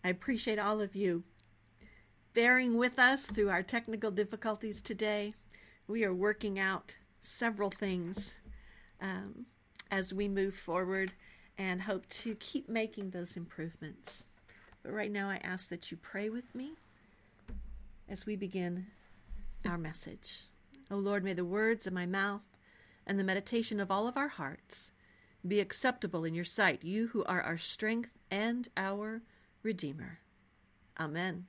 I appreciate all of you bearing with us through our technical difficulties today. We are working out several things as we move forward and hope to keep making those improvements. But right now I ask that you pray with me as we begin our message. O Lord, may the words of my mouth and the meditation of all of our hearts be acceptable in your sight, you who are our strength and our Redeemer. Amen.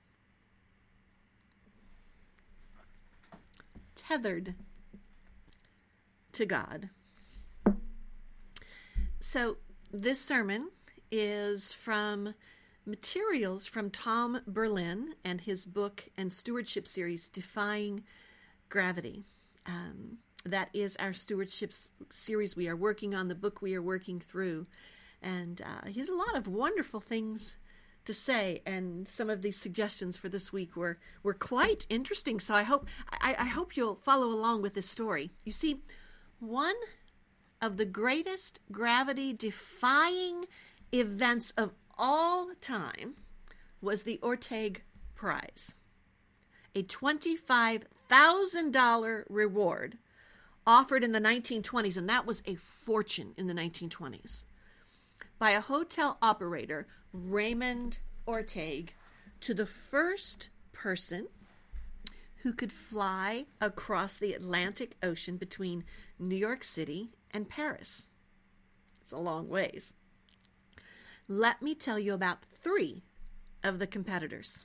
Tethered to God. So this sermon is from materials from Tom Berlin and his book and stewardship series, Defying Gravity. That is our stewardship series we are working on, the book we are working through. And he has a lot of wonderful things to say, and some of these suggestions for this week were quite interesting. So I hope you'll follow along with this story. You see, one of the greatest gravity-defying events of all time was the Orteig Prize, a $25,000 reward offered in the 1920s, and that was a fortune in the 1920s, by a hotel operator, Raymond Orteig, to the first person who could fly across the Atlantic Ocean between New York City and Paris. It's a long ways. Let me tell you about three of the competitors.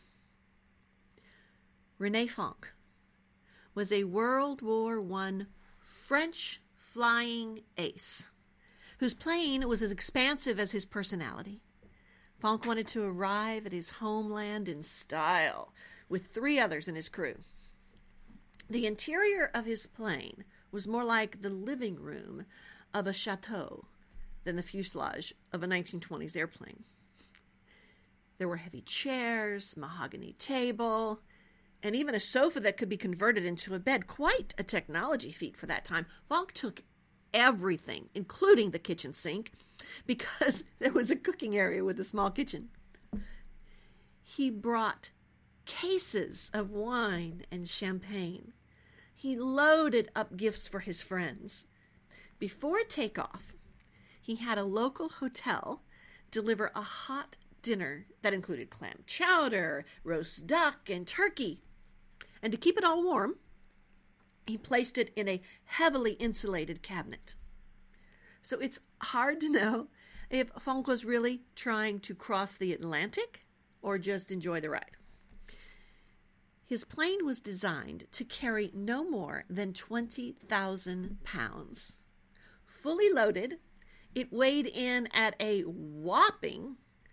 René Fonck was a World War I French flying ace whose plane was as expansive as his personality. Fonck wanted to arrive at his homeland in style with three others in his crew. The interior of his plane was more like the living room of a chateau than the fuselage of a 1920s airplane. There were heavy chairs, mahogany table, and even a sofa that could be converted into a bed. Quite a technology feat for that time. Fonck took everything, including the kitchen sink, because there was a cooking area with a small kitchen. He brought cases of wine and champagne. He loaded up gifts for his friends. Before takeoff, he had a local hotel deliver a hot dinner that included clam chowder, roast duck, and turkey. And to keep it all warm, he placed it in a heavily insulated cabinet. So it's hard to know if Fonck was really trying to cross the Atlantic or just enjoy the ride. His plane was designed to carry no more than 20,000 pounds. Fully loaded, it weighed in at a whopping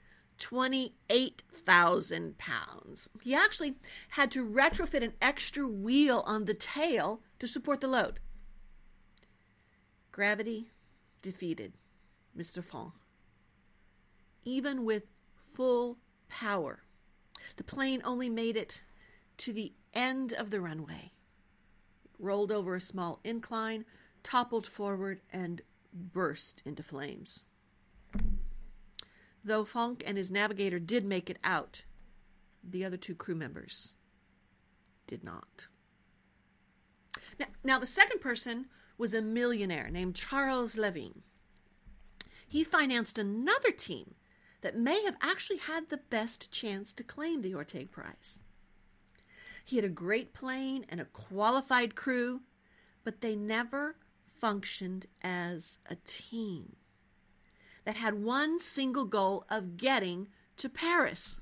28,000 pounds. He actually had to retrofit an extra wheel on the tail to support the load. Gravity defeated Mr. Fonck. Even with full power, the plane only made it to the end of the runway. It rolled over a small incline, toppled forward, and burst into flames. Though Fonck and his navigator did make it out, the other two crew members did not. Now the second person was a millionaire named Charles Levine. He financed another team that may have actually had the best chance to claim the Orteig Prize. He had a great plane and a qualified crew, but they never functioned as a team that had one single goal of getting to Paris.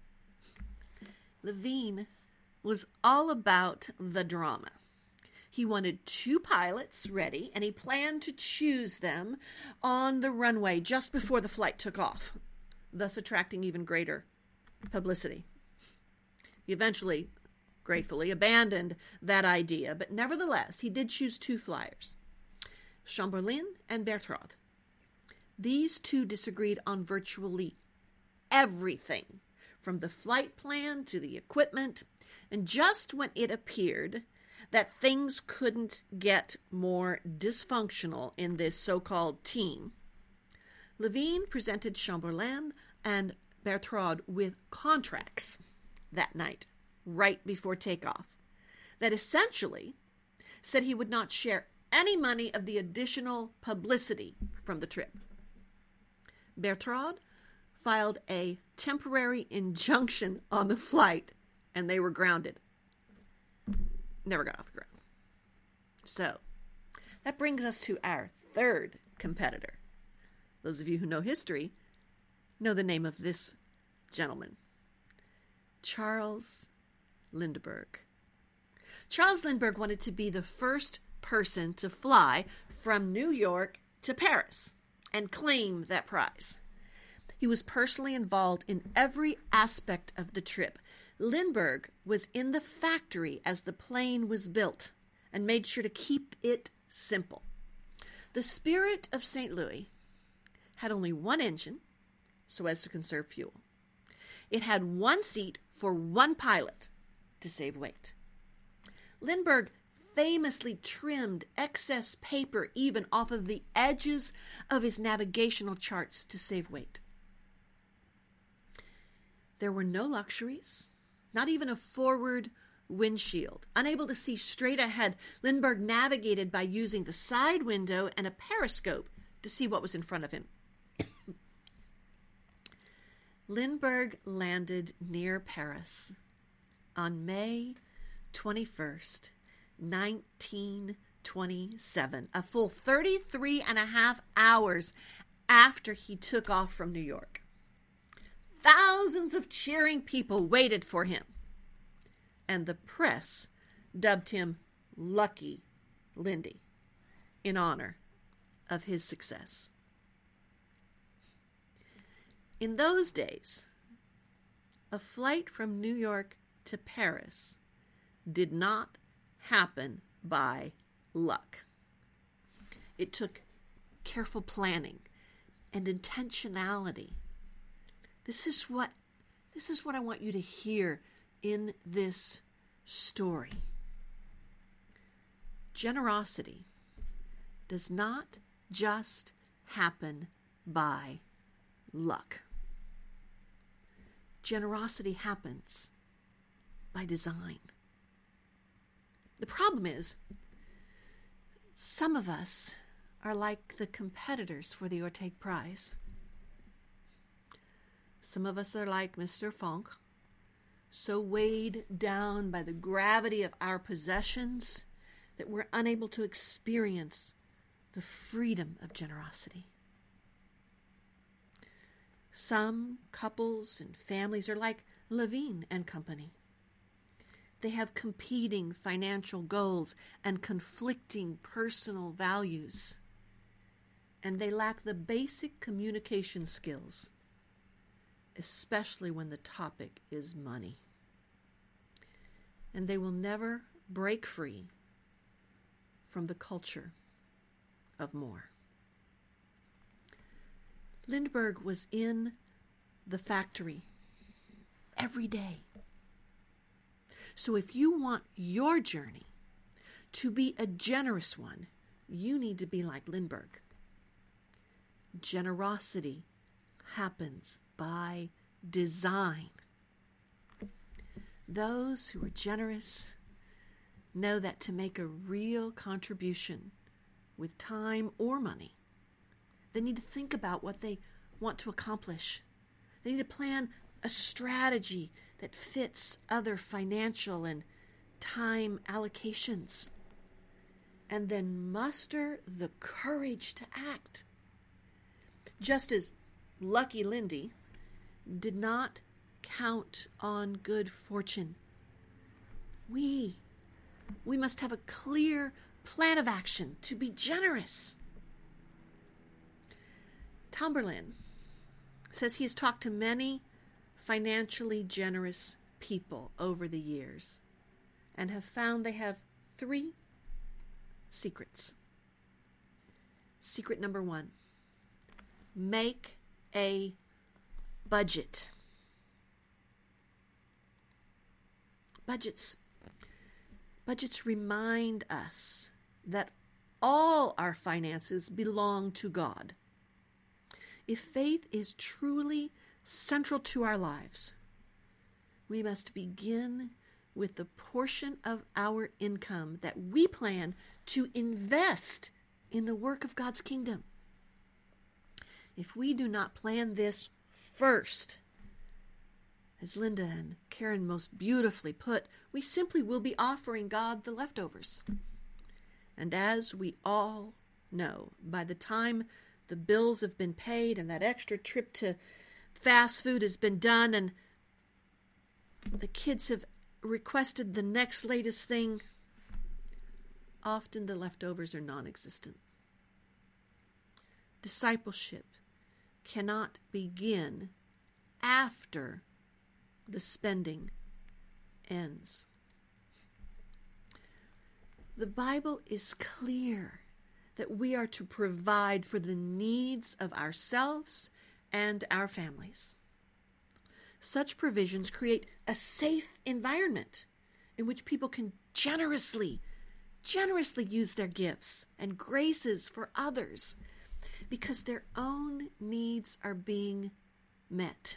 Levine was all about the drama. He wanted two pilots ready, and he planned to choose them on the runway just before the flight took off, thus attracting even greater publicity. He eventually, gratefully, abandoned that idea, but nevertheless, he did choose two flyers, Chamberlain and Berthold. These two disagreed on virtually everything, from the flight plan to the equipment, and just when it appeared that things couldn't get more dysfunctional in this so-called team, Levine presented Chamberlain and Berthold with contracts that night, right before takeoff, that essentially said he would not share any money of the additional publicity from the trip. Berthold filed a temporary injunction on the flight, and they were grounded. Never got off the ground. So, that brings us to our third competitor. Those of you who know history know the name of this gentleman, Charles Lindbergh. Charles Lindbergh wanted to be the first person to fly from New York to Paris and claim that prize. He was personally involved in every aspect of the trip. Lindbergh was in the factory as the plane was built and made sure to keep it simple. The Spirit of St. Louis had only one engine, so as to conserve fuel. It had one seat for one pilot to save weight. Lindbergh famously trimmed excess paper even off of the edges of his navigational charts to save weight. There were no luxuries, not even a forward windshield. Unable to see straight ahead, Lindbergh navigated by using the side window and a periscope to see what was in front of him. Lindbergh landed near Paris on May 21st, 1927, a full 33 and a half hours after he took off from New York. Thousands of cheering people waited for him, and the press dubbed him Lucky Lindy in honor of his success. In those days, a flight from New York to Paris did not happen by luck. It took careful planning and intentionality. This is what I want you to hear in this story. Generosity does not just happen by luck. Generosity happens by design. The problem is, some of us are like the competitors for the Orteig Prize. Some of us are like Mr. Fonck, so weighed down by the gravity of our possessions that we're unable to experience the freedom of generosity. Some couples and families are like Levine and Company. They have competing financial goals and conflicting personal values, and they lack the basic communication skills, especially when the topic is money. And they will never break free from the culture of more. Lindbergh was in the factory every day. So if you want your journey to be a generous one, you need to be like Lindbergh. Generosity happens by design. Those who are generous know that to make a real contribution with time or money, they need to think about what they want to accomplish. They need to plan a strategy that fits other financial and time allocations, and then muster the courage to act. Just as Lucky Lindy did not count on good fortune, we must have a clear plan of action to be generous. Tom Berlin says he has talked to many financially generous people over the years and have found they have 3 secrets. Secret number 1, make a budget. Budgets remind us that all our finances belong to God. If faith is truly central to our lives, we must begin with the portion of our income that we plan to invest in the work of God's kingdom. If we do not plan this first, as Linda and Karen most beautifully put, we simply will be offering God the leftovers. And as we all know, by the time the bills have been paid and that extra trip to fast food has been done and the kids have requested the next latest thing, often the leftovers are non-existent. Discipleship cannot begin after the spending ends. The Bible is clear that we are to provide for the needs of ourselves and our families. Such provisions create a safe environment in which people can generously use their gifts and graces for others because their own needs are being met.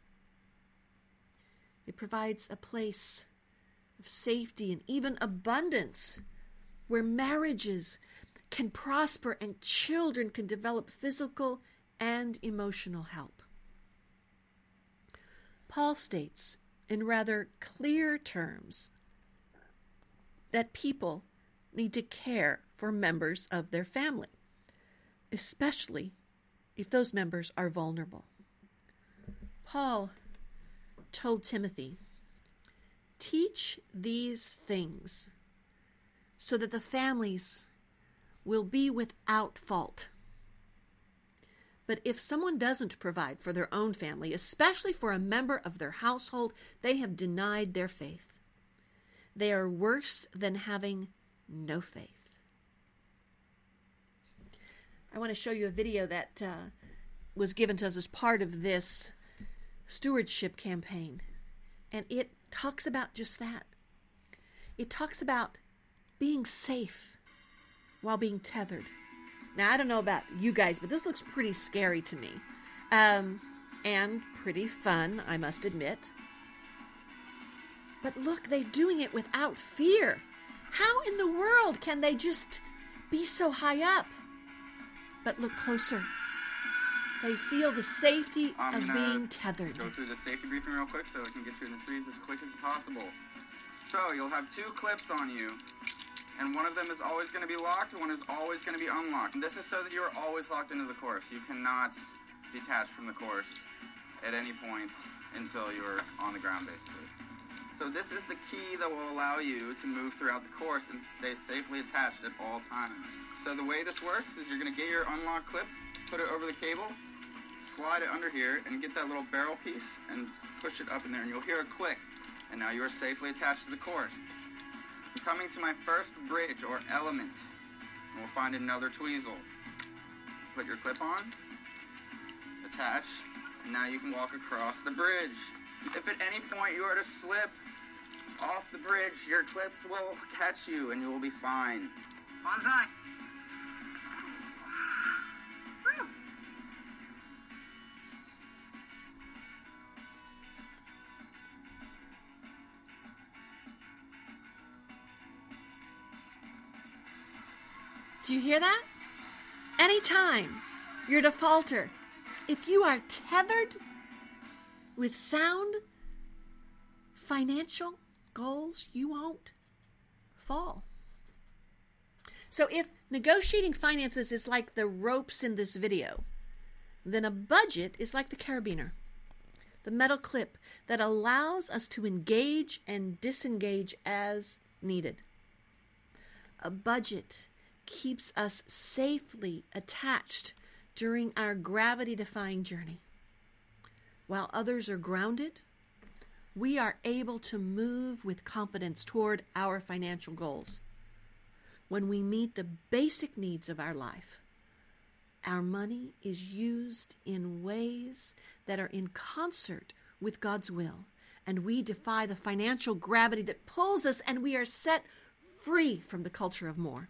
It provides a place of safety and even abundance where marriages can prosper and children can develop physical and emotional help. Paul states in rather clear terms that people need to care for members of their family, especially if those members are vulnerable. Paul told Timothy, "Teach these things so that the families will be without fault." But if someone doesn't provide for their own family, especially for a member of their household, they have denied their faith. They are worse than having no faith. I want to show you a video that was given to us as part of this stewardship campaign. And it talks about just that. It talks about being safe while being tethered. Now, I don't know about you guys, but this looks pretty scary to me. And pretty fun, I must admit. But look, they're doing it without fear. How in the world can they just be so high up? But look closer. They feel the safety of being tethered. Go through the safety briefing real quick so we can get you in the trees as quick as possible. So, you'll have 2 clips on you. And one of them is always going to be locked, and one is always going to be unlocked. And this is so that you are always locked into the course. You cannot detach from the course at any point until you're on the ground, basically. So this is the key that will allow you to move throughout the course and stay safely attached at all times. So the way this works is you're going to get your unlock clip, put it over the cable, slide it under here, and get that little barrel piece and push it up in there, and you'll hear a click. And now you are safely attached to the course. Coming to my first bridge or element, and we'll find another tweezel. Put your clip on, attach, and now you can walk across the bridge. If at any point you are to slip off the bridge, your clips will catch you and you will be fine. Bonsai! Do you hear that? Anytime you're to falter, if you are tethered with sound financial goals, you won't fall. So if negotiating finances is like the ropes in this video, then a budget is like the carabiner, the metal clip that allows us to engage and disengage as needed. A budget keeps us safely attached during our gravity-defying journey. While others are grounded, we are able to move with confidence toward our financial goals. When we meet the basic needs of our life, our money is used in ways that are in concert with God's will, and we defy the financial gravity that pulls us, and we are set free from the culture of more.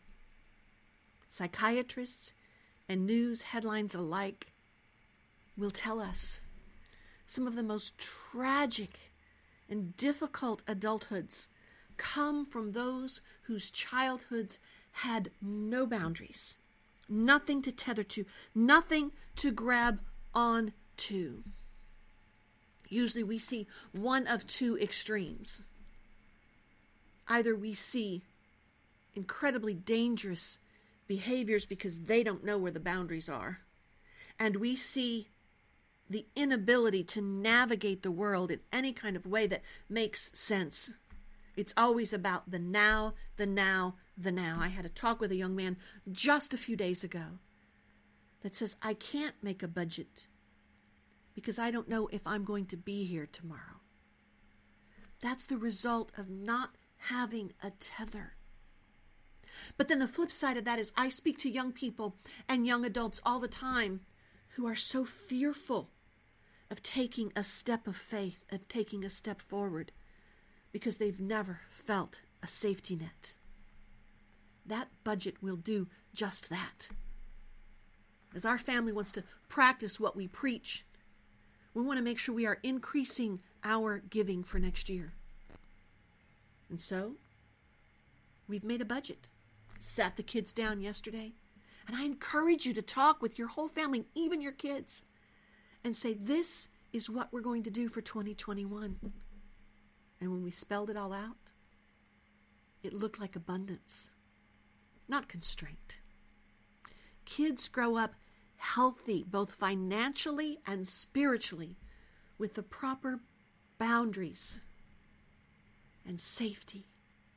Psychiatrists and news headlines alike will tell us Some of the most tragic and difficult adulthoods come from those whose childhoods had no boundaries, nothing to tether to, nothing to grab on to. Usually we see one of two extremes. Either we see incredibly dangerous behaviors because they don't know where the boundaries are, and we see the inability to navigate the world in any kind of way that makes sense. It's always about the now, the now, the now. I had a talk with a young man just a few days ago that says, I can't make a budget because I don't know if I'm going to be here tomorrow. That's the result of not having a tether. But then the flip side of that is I speak to young people and young adults all the time who are so fearful of taking a step of faith, of taking a step forward, because they've never felt a safety net. That budget will do just that. As our family wants to practice what we preach, we want to make sure we are increasing our giving for next year. And so, we've made a budget. Sat the kids down yesterday, and I encourage you to talk with your whole family, even your kids, and say, this is what we're going to do for 2021. And when we spelled it all out, it looked like abundance, not constraint. Kids grow up healthy, both financially and spiritually, with the proper boundaries and safety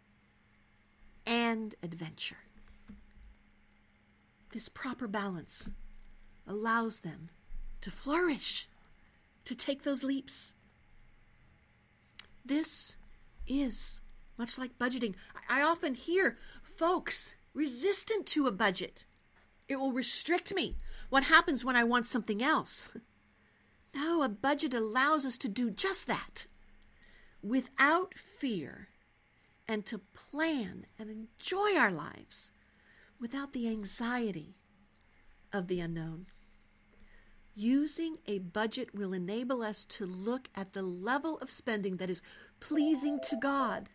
and adventure. This proper balance allows them to flourish, to take those leaps. This is much like budgeting. I often hear folks resistant to a budget. It will restrict me. What happens when I want something else? No, a budget allows us to do just that without fear, and to plan and enjoy our lives without the anxiety of the unknown. Using a budget will enable us to look at the level of spending that is pleasing to God.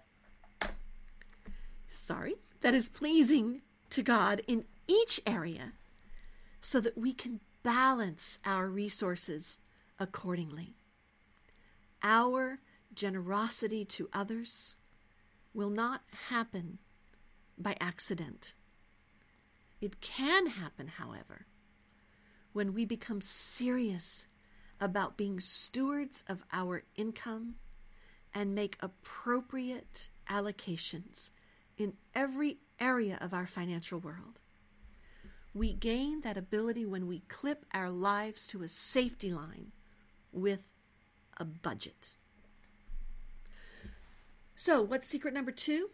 That is pleasing to God in each area, so that we can balance our resources accordingly. Our generosity to others will not happen by accident. It can happen, however, when we become serious about being stewards of our income and make appropriate allocations in every area of our financial world. We gain that ability when we clip our lives to a safety line with a budget. So, what's secret number 2?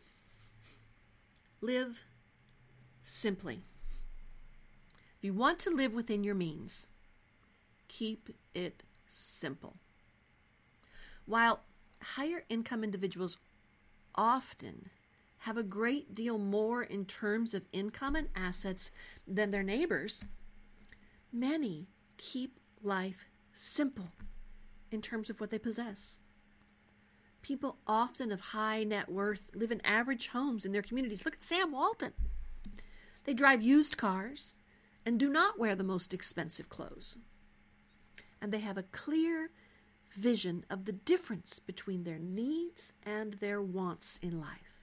Live simply. If you want to live within your means, keep it simple. While higher income individuals often have a great deal more in terms of income and assets than their neighbors, many keep life simple in terms of what they possess. People often of high net worth live in average homes in their communities. Look at Sam Walton. They drive used cars and do not wear the most expensive clothes. And they have a clear vision of the difference between their needs and their wants in life.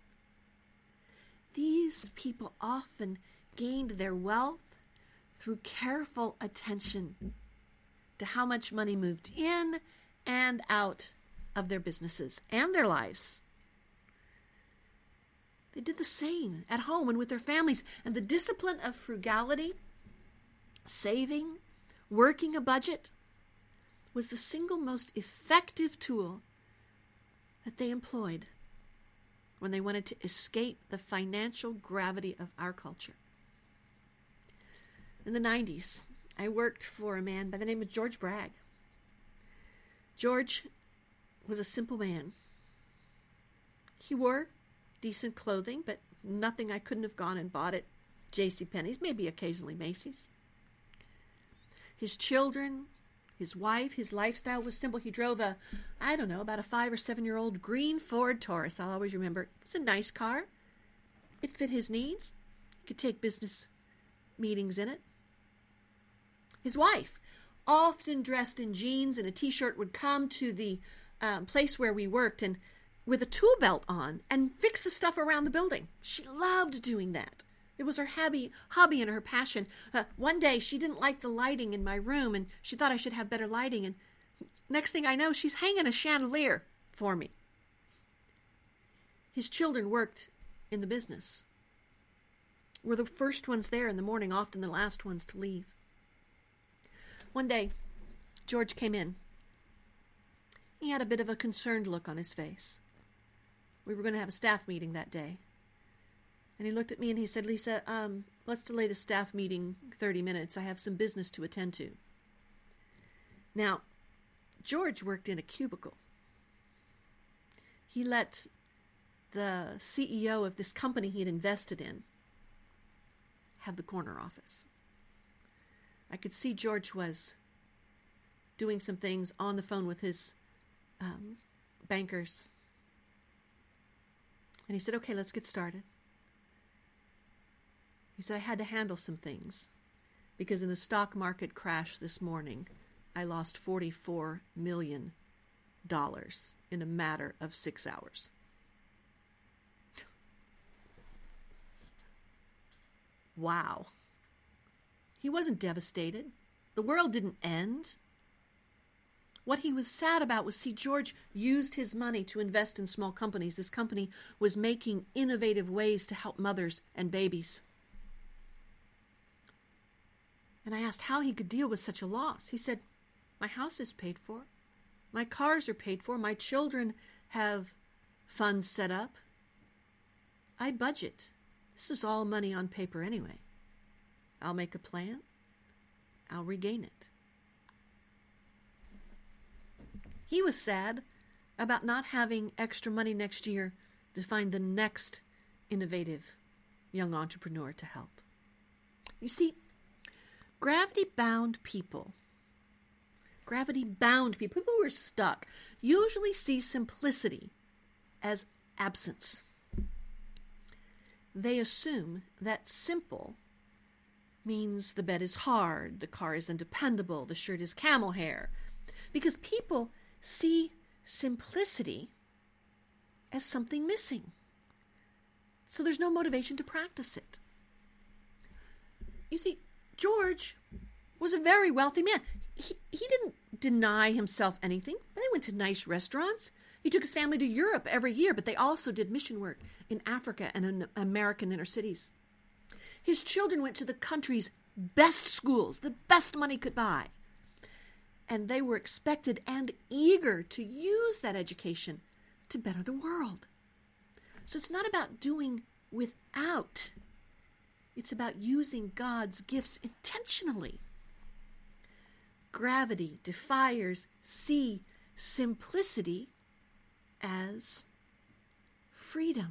These people often gained their wealth through careful attention to how much money moved in and out of their businesses and their lives. They did the same at home and with their families. And the discipline of frugality, saving, working a budget, was the single most effective tool that they employed when they wanted to escape the financial gravity of our culture. In the 90s, I worked for a man by the name of George Bragg. George was a simple man. He wore decent clothing, but nothing I couldn't have gone and bought at JCPenney's, maybe occasionally Macy's. His children his wife. His lifestyle was simple. He drove about a 5 or 7-year-old green Ford Taurus. I'll always remember it. It's a nice car. It fit his needs. He could take business meetings in it. His wife, often dressed in jeans and a t-shirt, would come to the place where we worked and with a tool belt on and fix the stuff around the building. She loved doing that. It was her hobby and her passion. One day she didn't like the lighting in my room and she thought I should have better lighting. And next thing I know, she's hanging a chandelier for me. His children worked in the business. Were the first ones there in the morning, often the last ones to leave. One day, George came in. He had a bit of a concerned look on his face. We were going to have a staff meeting that day. And he looked at me and he said, Lisa, let's delay the staff meeting 30 minutes. I have some business to attend to. Now, George worked in a cubicle. He let the CEO of this company he had invested in have the corner office. I could see George was doing some things on the phone with his bankers. And he said, okay, let's get started. He said, I had to handle some things because in the stock market crash this morning, I lost $44 million in a matter of 6 hours. Wow. He wasn't devastated. The world didn't end. What he was sad about was, George used his money to invest in small companies. This company was making innovative ways to help mothers and babies. And I asked how he could deal with such a loss. He said, my house is paid for. My cars are paid for. My children have funds set up. I budget. This is all money on paper anyway. I'll make a plan. I'll regain it. He was sad about not having extra money next year to find the next innovative young entrepreneur to help. You see, gravity-bound people who are stuck, usually see simplicity as absence. They assume that simple means the bed is hard, the car is undependable, the shirt is camel hair, because people see simplicity as something missing. So there's no motivation to practice it. You see, George was a very wealthy man. He didn't deny himself anything. They went to nice restaurants. He took his family to Europe every year, but they also did mission work in Africa and in American inner cities. His children went to the country's best schools, the best money could buy. And they were expected and eager to use that education to better the world. So it's not about doing without. It's about using God's gifts intentionally. Gravity defiers see simplicity as freedom.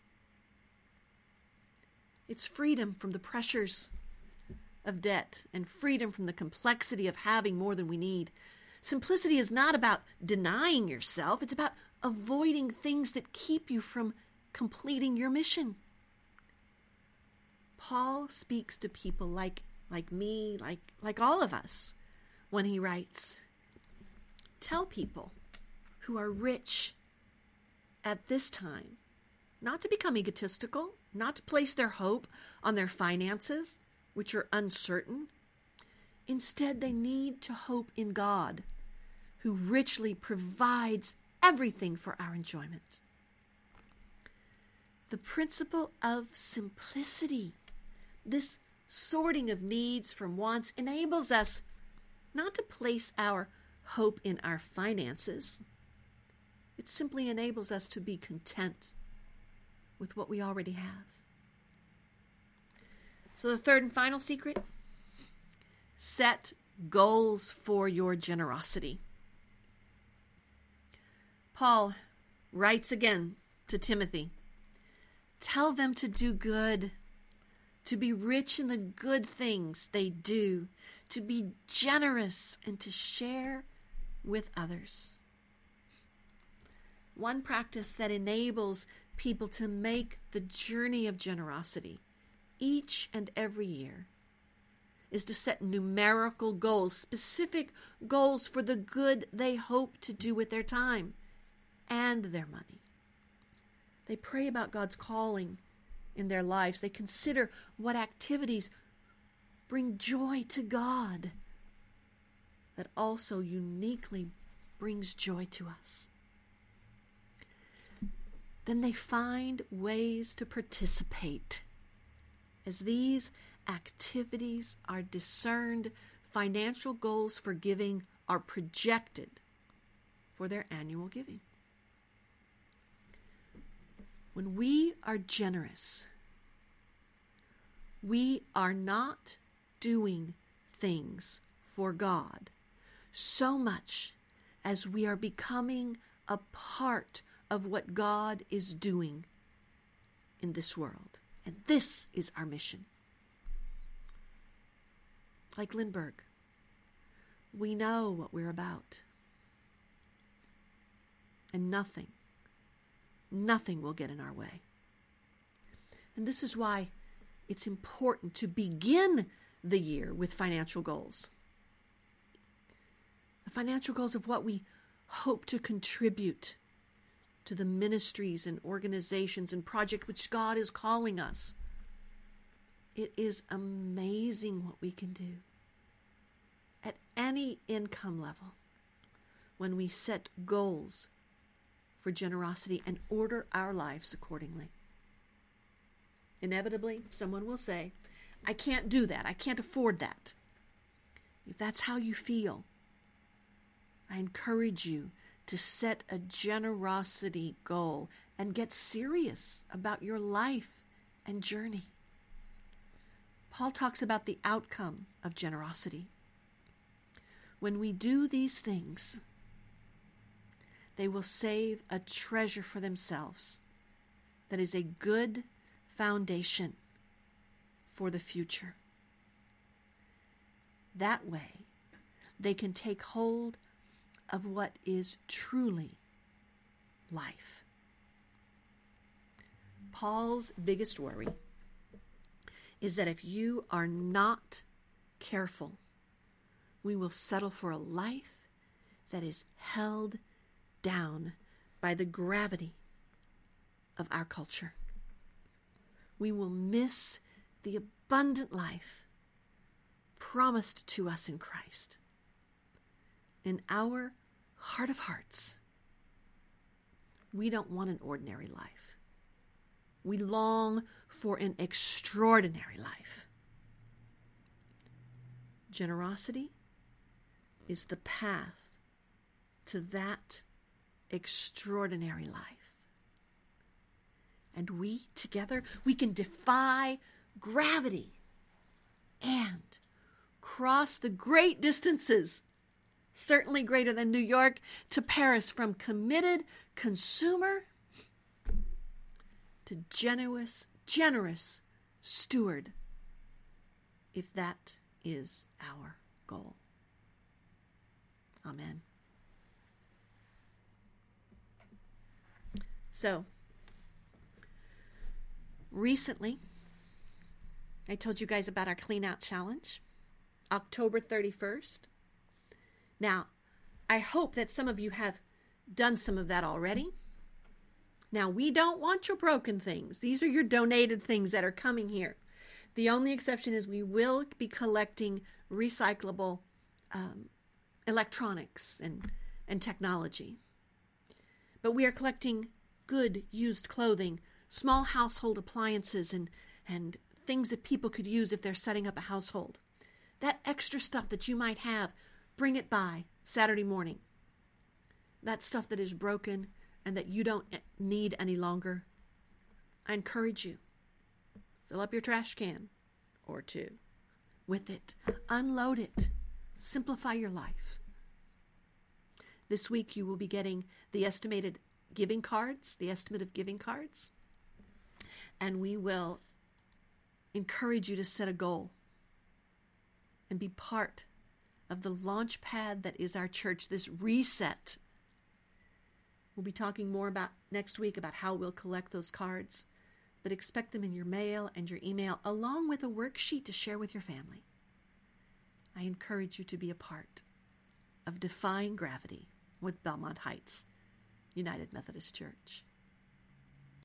It's freedom from the pressures of debt and freedom from the complexity of having more than we need. Simplicity is not about denying yourself. It's about avoiding things that keep you from completing your mission. Paul speaks to people like me, like all of us, when he writes, tell people who are rich at this time not to become egotistical, not to place their hope on their finances, which are uncertain. Instead, they need to hope in God, who richly provides everything for our enjoyment. The principle of simplicity, this sorting of needs from wants, enables us not to place our hope in our finances. It simply enables us to be content with what we already have. So the third and final secret, set goals for your generosity. Paul writes again to Timothy, tell them to do good, to be rich in the good things they do, to be generous, and to share with others. One practice that enables people to make the journey of generosity each and every year is to set numerical goals, specific goals for the good they hope to do with their time and their money. They pray about God's calling in their lives. They consider what activities bring joy to God that also uniquely brings joy to us. Then they find ways to participate. As these activities are discerned, financial goals for giving are projected for their annual giving. When we are generous, we are not doing things for God so much as we are becoming a part of what God is doing in this world. And this is our mission. Like Lindbergh, we know what we're about. And nothing will get in our way. And this is why it's important to begin the year with financial goals. The financial goals of what we hope to contribute to the ministries and organizations and projects which God is calling us. It is amazing what we can do at any income level when we set goals for generosity and order our lives accordingly. Inevitably, someone will say, I can't do that. I can't afford that. If that's how you feel, I encourage you to set a generosity goal and get serious about your life and journey. Paul talks about the outcome of generosity. When we do these things, they will save a treasure for themselves that is a good foundation for the future. That way, they can take hold of what is truly life. Paul's biggest worry is that if you are not careful, we will settle for a life that is held down by the gravity of our culture. We will miss the abundant life promised to us in Christ. In our heart of hearts, we don't want an ordinary life. We long for an extraordinary life. Generosity is the path to that extraordinary life. And we, together, we can defy gravity and cross the great distances, certainly greater than New York to Paris, from committed consumer to generous steward, if that is our goal. Amen. So, recently, I told you guys about our Clean Out Challenge, October 31st. Now, I hope that some of you have done some of that already. Now, we don't want your broken things. These are your donated things that are coming here. The only exception is we will be collecting recyclable electronics and technology. But we are collecting good used clothing, small household appliances, and things that people could use if they're setting up a household. That extra stuff that you might have, bring it by Saturday morning. That stuff that is broken and that you don't need any longer. I encourage you, fill up your trash can or two with it. Unload it. Simplify your life. This week you will be getting the estimated giving cards, the estimate of giving cards. And we will encourage you to set a goal and be part of the launch pad that is our church, this reset. We'll be talking more about next week about how we'll collect those cards, but expect them in your mail and your email, along with a worksheet to share with your family. I encourage you to be a part of Defying Gravity with Belmont Heights United Methodist Church.